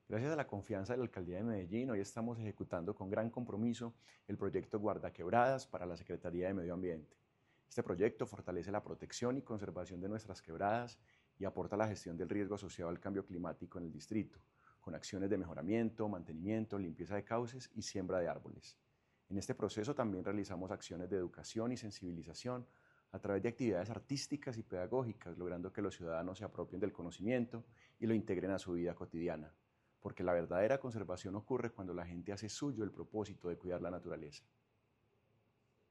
Gracias a la confianza de la Alcaldía de Medellín, hoy estamos ejecutando con gran compromiso el proyecto Guardaquebradas para la Secretaría de Medio Ambiente. Este proyecto fortalece la protección y conservación de nuestras quebradas y aporta a la gestión del riesgo asociado al cambio climático en el distrito, con acciones de mejoramiento, mantenimiento, limpieza de cauces y siembra de árboles. En este proceso también realizamos acciones de educación y sensibilización a través de actividades artísticas y pedagógicas, logrando que los ciudadanos se apropien del conocimiento y lo integren a su vida cotidiana, porque la verdadera conservación ocurre cuando la gente hace suyo el propósito de cuidar la naturaleza.